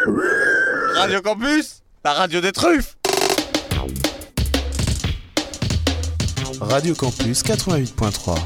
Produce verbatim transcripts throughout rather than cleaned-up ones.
Radio Campus, la radio des truffes. Radio Campus quatre-vingt-huit point trois.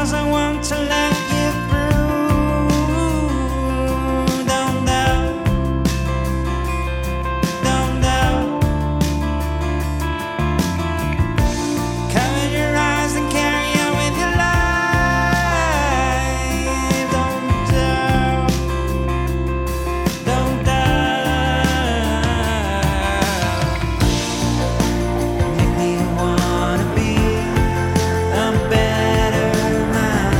'cause I want to let you through. Don't doubt, don't doubt. Cover your eyes and carry on with your life. Don't doubt, don't doubt. Make me wanna be a better man.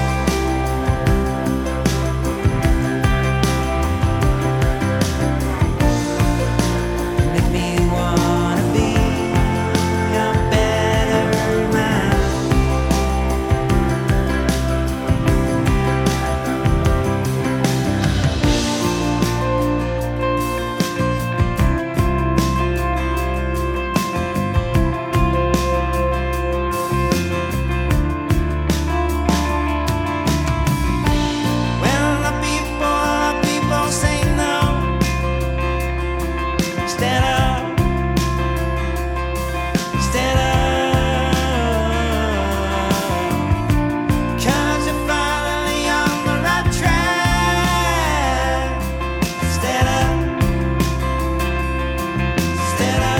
Make me wanna be a better man. When the people, the people say no, stand up, stand up, 'cause you're finally on the right track. Stand up, stand up.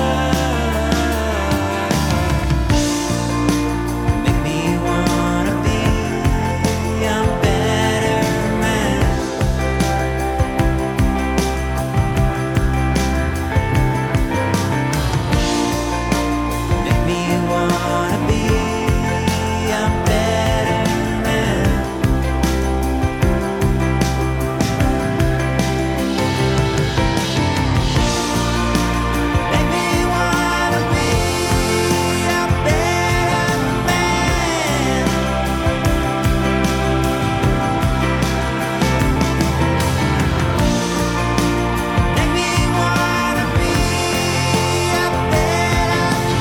Make me wanna be a better man. Make me wanna be a better man. Make me wanna be a better man. Make me wanna be a better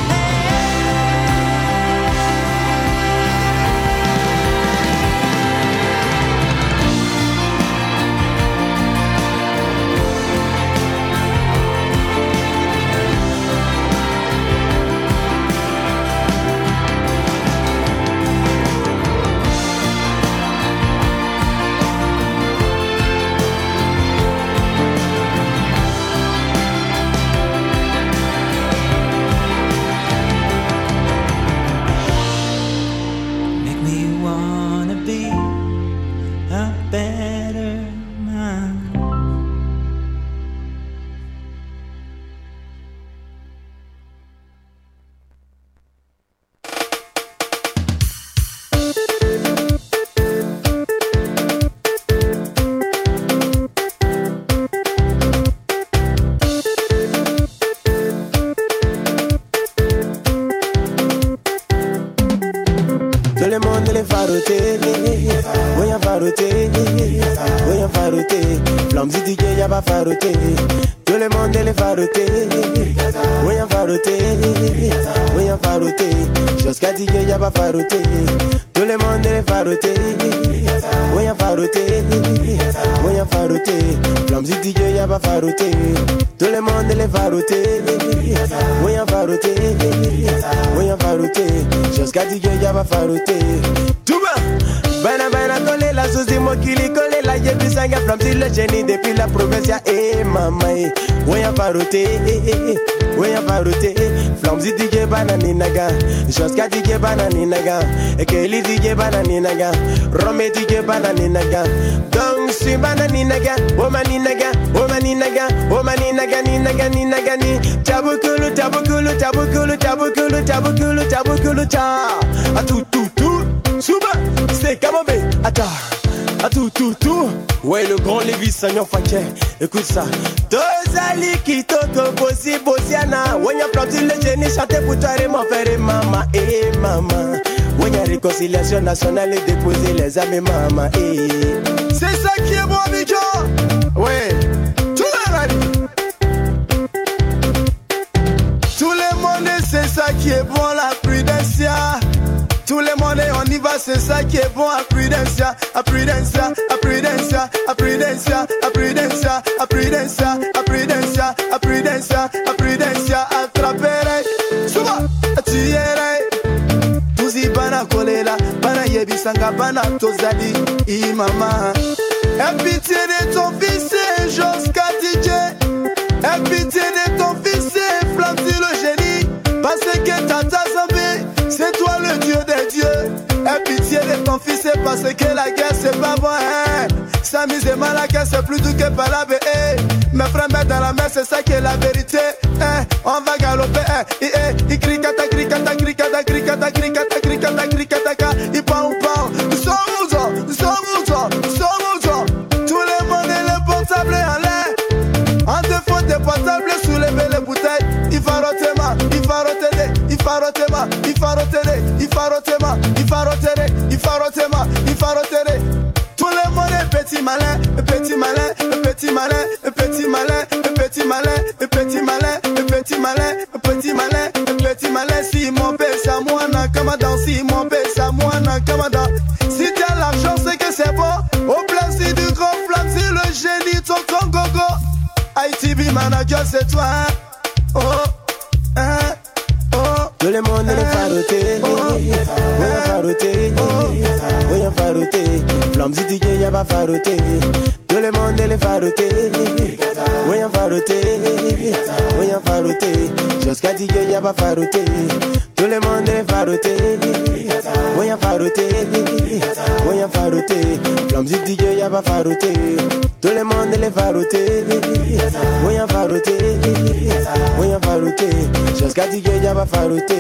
Make me wanna be a better man. Tout le monde les faroté, voyons faroté, voyons faroté. Flamme du D J y'a pas faroté. Tout le monde les faroté, voyons faroté, voyons faroté. Jusqu'à D J y'a pas faroté. Tout le monde les faroté, voyons faroté, voyons faroté. Flamme du D J y'a pas faroté. Tout le monde les faroté, voyons faroté, voyons faroté. Jusqu'à D J y'a pas faroté. Tout bas, bana bana collé la sauce de moi qui les collé la yé puis ça flamme sur le génie depuis la province ya eh maman eh. Voyons faroté, voyons faroté. Flamme du D J banani naga, jusqu'à D J banani naga. Et que les D J banani naga, Rome D J banani naga. Donc si banani naga, oh mani naga, oh mani naga, oh mani naga ni naga ni naga ni. Tabukulu tabukulu tabukulu tabukulu tabukulu tabukulu ta. A tout tout tout, suba, c'est kamombe, ata. A tout tout tout. Ouais le grand Lévis Sagnon Faké, écoute ça. Tozali kitoko bosi bosiana. Wanya plati le génie chanter pour toi et mon frère et maman et maman. Wanya réconciliation nationale et déposer les âmes et maman et. C'est ça qui est bon Abidjan. Ouais, tout le monde. Tout le monde c'est ça qui est bon la prudencia. Tout le monde on y va, c'est ça qui est bon à Prudencia, à Prudencia, à Prudencia, à Prudencia, à Prudencia, à Prudencia, à Prudencia, à Prudencia, à Prudencia, attraper, souvent, tirer, tous y bana coller là, bana yebisanga bana tozali i mama. Aie pitié de ton fils et Josca D J. Aie pitié de ton fils et Flamzy le génie. Parce que Tata Zambé, c'est toi le Dieu des dieux. Aie pitié de ton fils et parce que la guerre c'est pas bon hein. S'amuser mal la guerre c'est plus dur que par la eh. Mes frères mettent dans la mer c'est ça qui est la vérité hein. On va galoper hein. I eh, i cricata cricata cricata cricata cricata cricata cricata. Il part ou pas. Nous sommes où toi, nous sommes où toi, nous sommes où toi. Tout le monde est le portable en l'air. En défaut des portables soulevez les bouteilles. Il va rotema, il va roter, il va rotema, il va roter, il va rotema, il va roter, il va rotema, il va roter. Tout le monde est petit malin, petit malin, petit malin, petit malin, petit malin, petit malin, petit malin, petit malin, petit malin. Si mon père c'est à moi, n'a qu'à dans. Si mon père c'est à moi, n'a qu'à dans. Si t'as l'argent, c'est que c'est bon. Au plaisir du grand Flamzy, le génie, ton Congo. I T B manager, c'est toi. Hein? Oh, hein? Oh. Tout le monde est faroté. Voyons faroté. Voyons faroté. Flamzy D J y'a pas faroté. Tout le monde est faroté. Voyons faroté. Voyons faroté. Josca D J y'a pas faroté. Tout le monde est faroté. Voyons faroté. Voyons faroté. Flamzy D J y'a pas faroté. Tout le monde est faroté. Voyons faroté. Voyons faroté. Josca D J y'a pas faroté.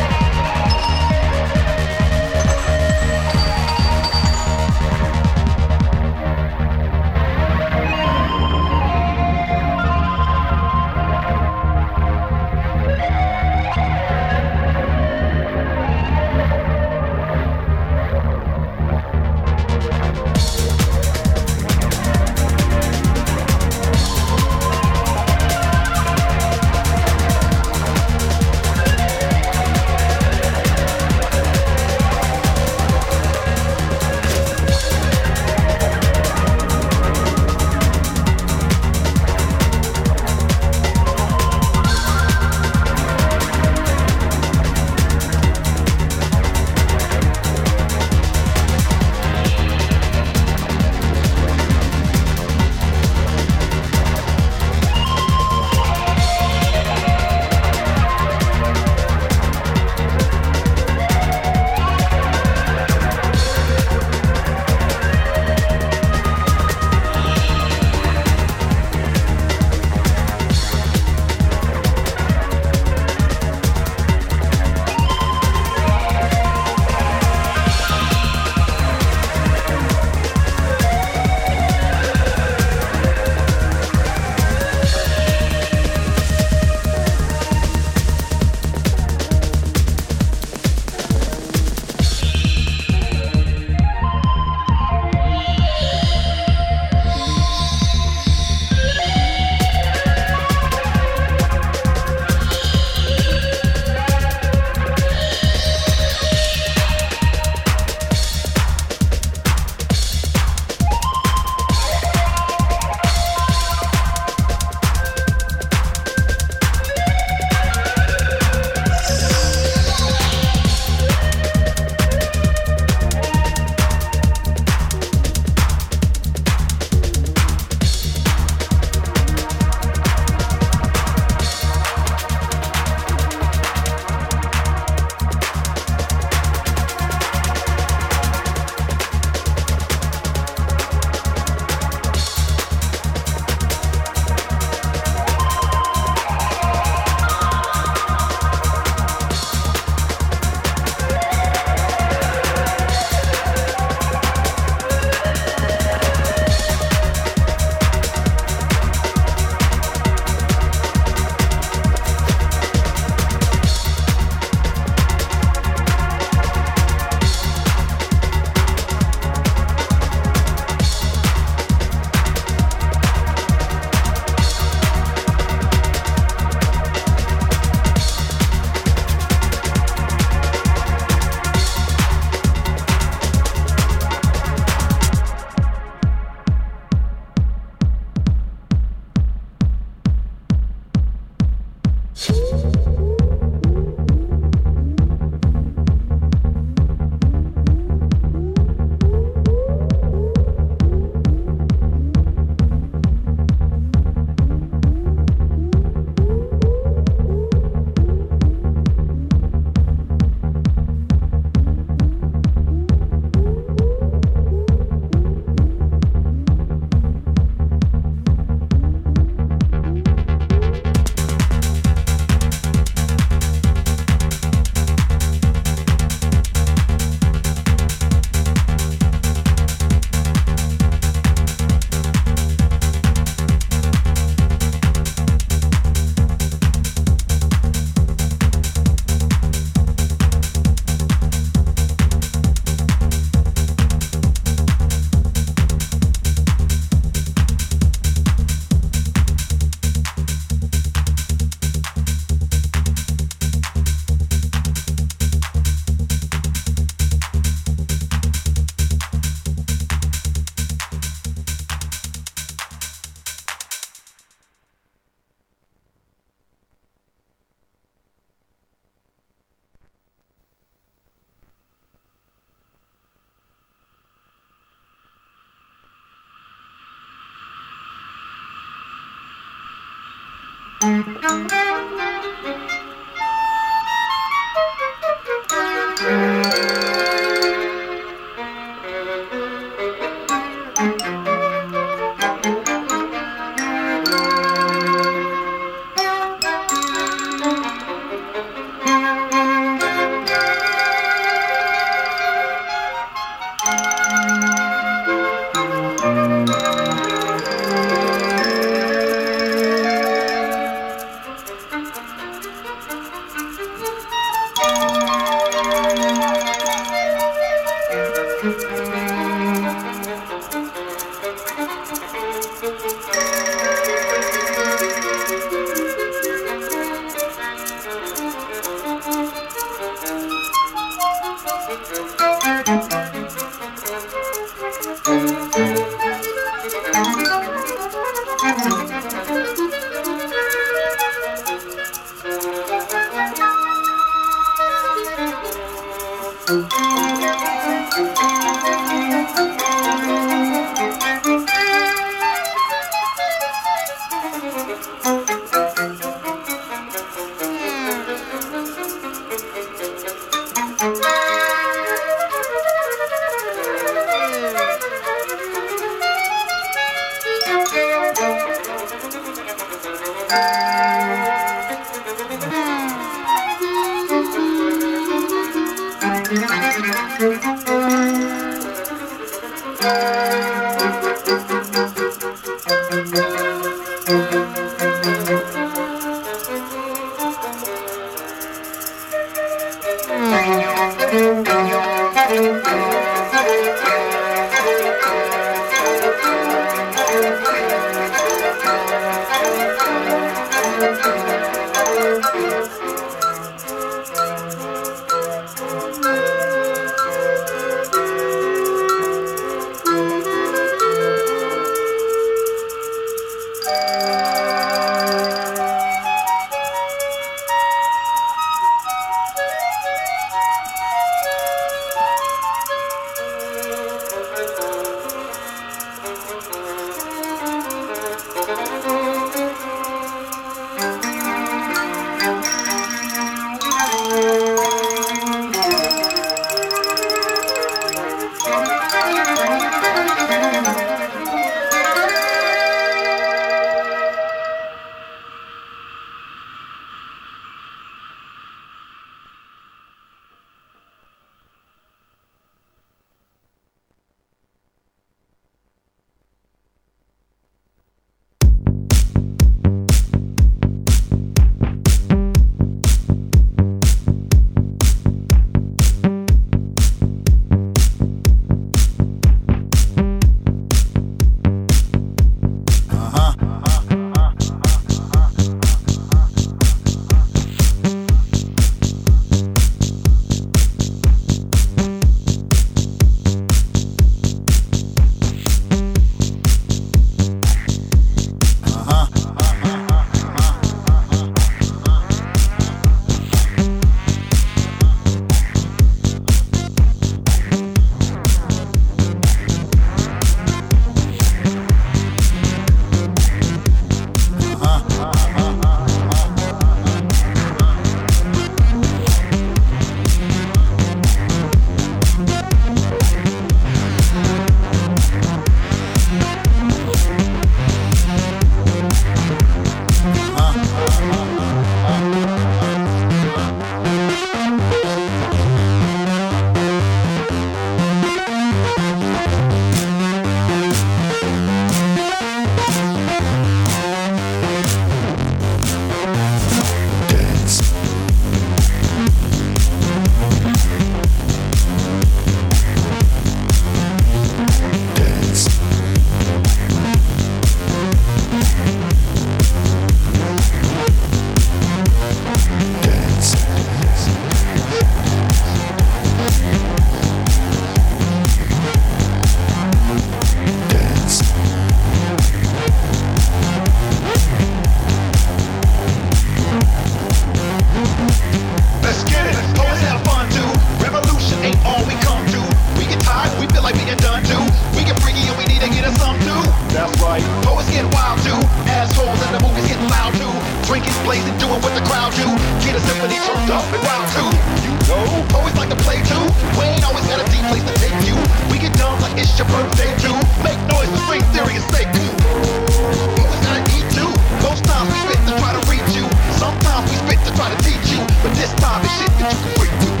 blazing, doing what the crowd do. Get a symphony turned up and round two. You know, always like to play too. We ain't always got a deep place to take you. We get dumb like it's your birthday too. Make noise for string theory and stay cool. Always gotta eat too. Most times we spit to try to reach you. Sometimes we spit to try to teach you. But this time it's shit that you can freak to.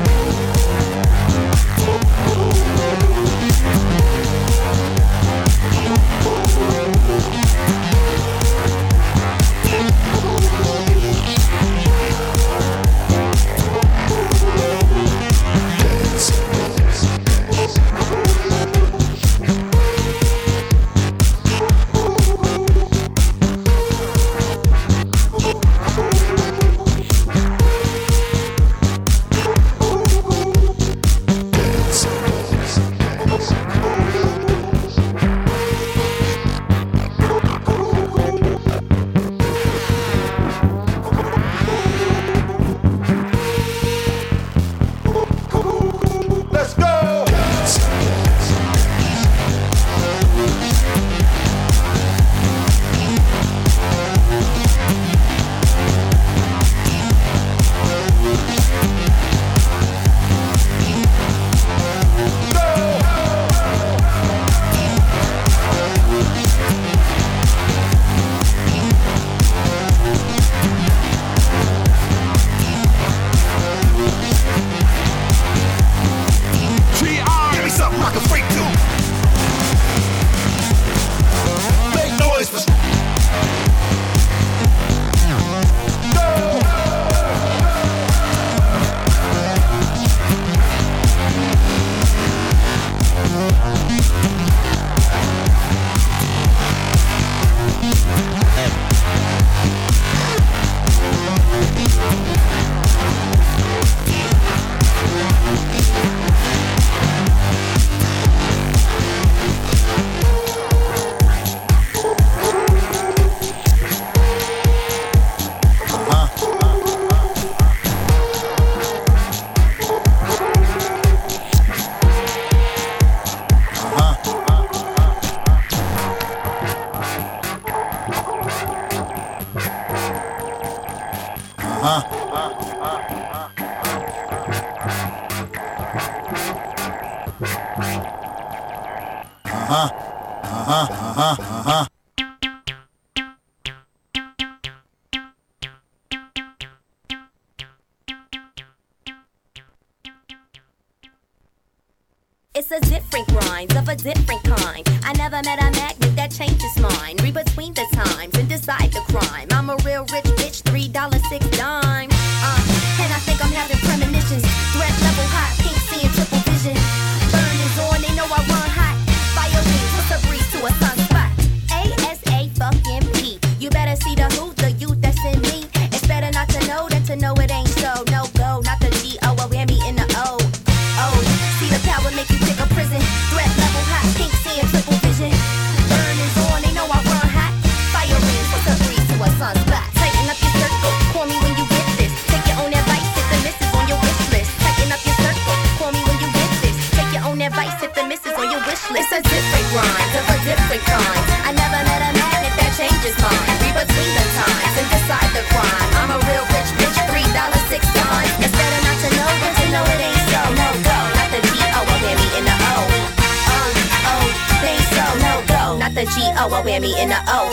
It's a different grind of a different kind. I never met a magnet that changes mine. Read between the times and decide the crime. I'm a real rich bitch, three dollars, six dimes. Uh, and I think I'm having premonitions. Threat level hot, pink seeing triple vision. Burn is on, they know I run hot. Fire wings, what's a breeze to a sunspot? A S A fucking P. You better see the who, the youth that's in me. It's better not to know than to know it ain't so. No go, not the G O, a whammy in the O. Oh, see the power make you pick a prison. Threat level hot, pink seeing triple vision. Burn is on, they know I run hot. Fire rings, what's a breeze to a sunspot? Tighten up your circle, call me when you get this. Take your own advice, hit the misses on your wish list. Tighten up your circle, call me when you get this. Take your own advice, hit the misses on your wish list. It's a different grind of a different kind. I never met a magnet that changes mine. Read between the times and decide the crime. I'm a real rich bitch, three dollars, six dimes. It's better not to know than to know it ain't so. No go, not the G O, a whammy in the O. Oh, oh, think so, no go, not the G O, a whammy in the O.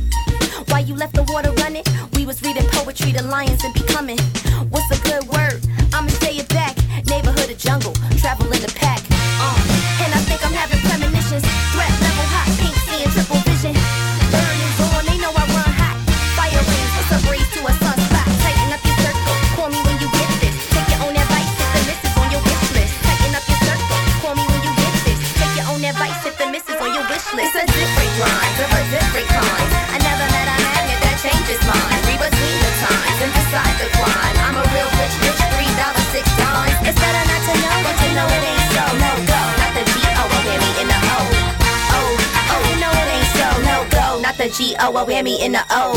Why you left the water running? We was reading poetry, the lions and becoming. What's a good word? I'ma say it back. Neighborhood or jungle, travel in the pack. Uh, and I think I'm having premonitions. Threat level hot, pink seeing triple vision. Burn is on, they know I run hot. Fire rings, what's a breeze to a sunspot? Tighten up your circle, call me when you get this. Take your own advice, hit the misses on your wish list. Tighten up your circle, call me when you get this. Take your own advice, hit the misses on your wish list. It's a different grind of a different kind. I never met a magnet that changes mine. Read between the times and decide the crime. I'm a real rich bitch, three dollars, six dimes. It's better not to know than to know it ain't so. No go, not the G O, a whammy in the O. Oh, oh, you know it ain't so. No go, not the G O, a whammy in the O.